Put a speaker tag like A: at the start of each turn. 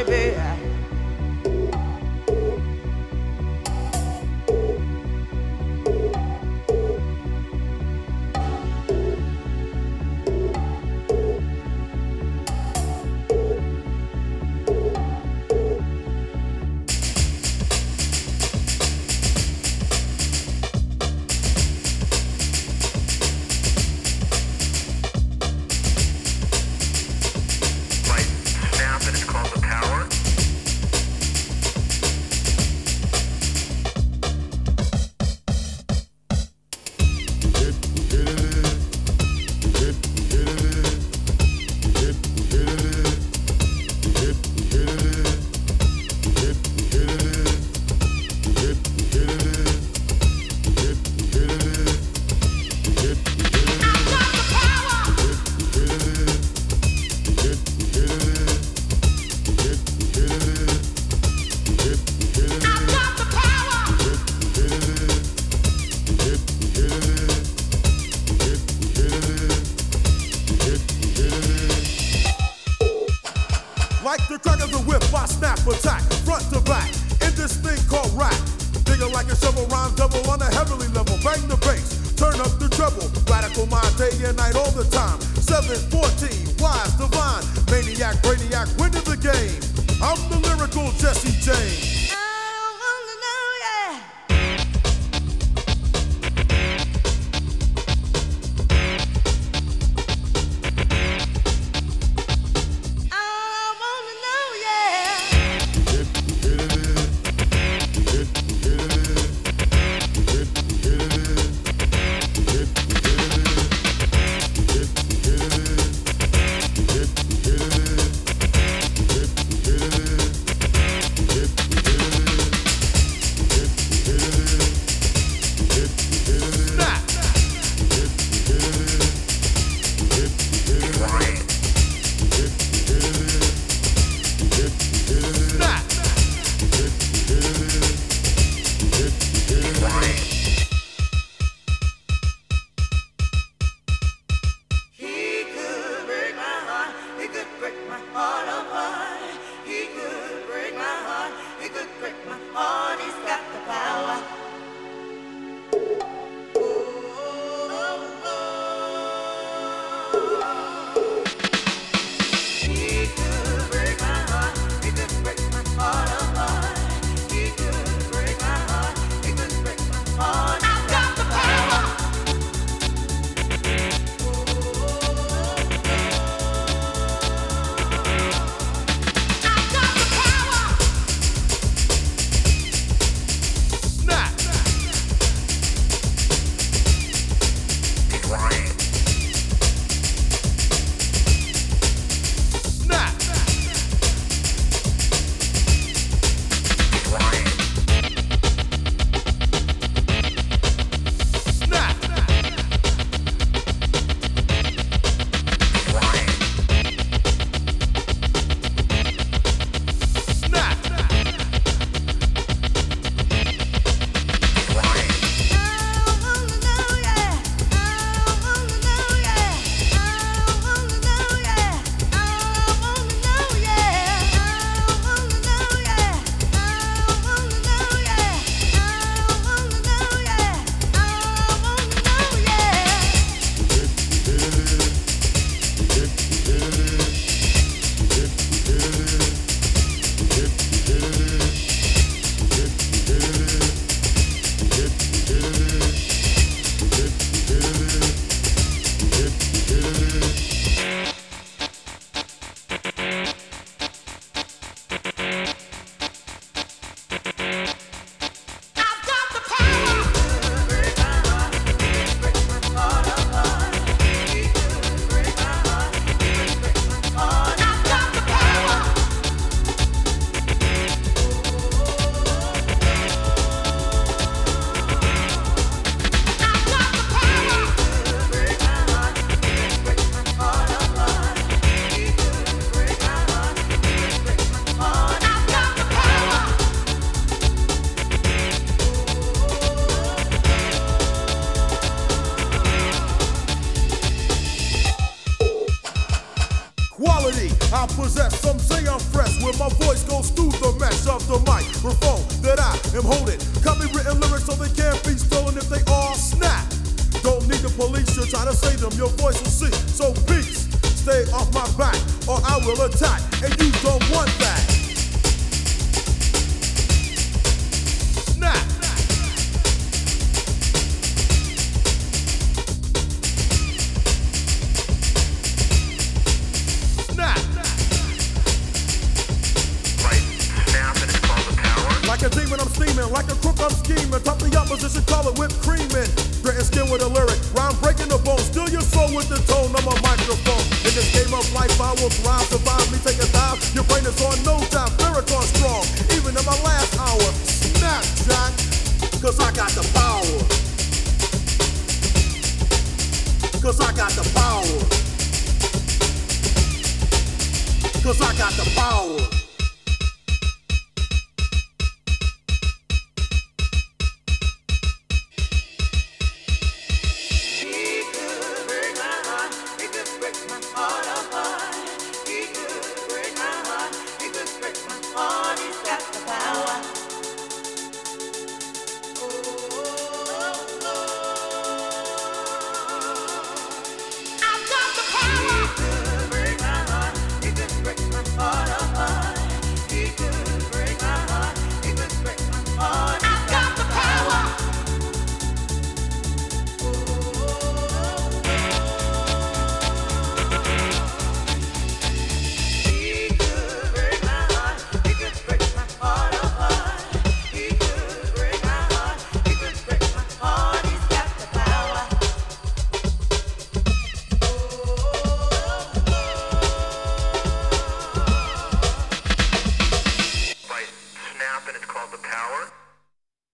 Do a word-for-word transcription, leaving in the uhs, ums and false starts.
A: baby.
B: Like the crack of the whip, I snap attack, front to back, in this thing called rap. Digger like a shovel, rhyme double on a heavenly level. Bang the bass, turn up the treble. Radical mind day and night all the time. seven fourteen, wise, divine, maniac, brainiac, winning the game. I'm the lyrical Jesse James. I possess, some say I'm fresh, where my voice goes through the mesh of the microphone that I am holding. Copywritten lyrics so they can't be stolen if they all snap. Don't need the police to try to say them, your voice will see. So peace, stay off my back, or I will attack, and you don't want that. Snap! Like a demon, I'm steaming. Like a crook, I'm scheming. Top the opposition, call it whipped creaming. Gritting skin with a lyric. Rhyme breaking the bone. Steal your soul with the tone. I'm a microphone. In this game of life, I will thrive. Survive me, take a dive. Your brain is on no time. Lyrics on strong. Even in my last hour. Snap, Jack. Cause I got the power. Cause I got the power. Cause I got the power.